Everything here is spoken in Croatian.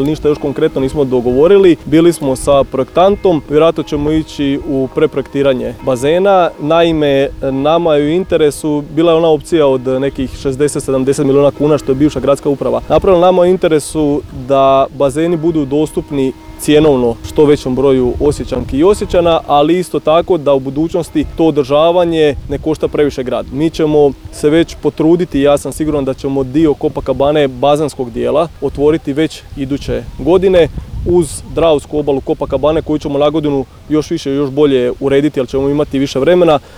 Ništa još konkretno nismo dogovorili, bili smo sa projektantom, vjerojatno ćemo ići u preprojektiranje bazena. Naime, nama je u interesu, bila je ona opcija od nekih 60-70 milijuna kuna što je bivša gradska uprava napravila. Nama je u interesu da bazeni budu dostupni cjenovno što većem broju Osječanki i Osječana, ali isto tako da u budućnosti to održavanje ne košta previše grad. Mi ćemo se već potruditi i ja sam siguran da ćemo dio Copacabane bazenskog dijela otvoriti već iduće godine uz Dravsku obalu Copacabane koju ćemo na godinu još više i još bolje urediti jer ćemo imati više vremena.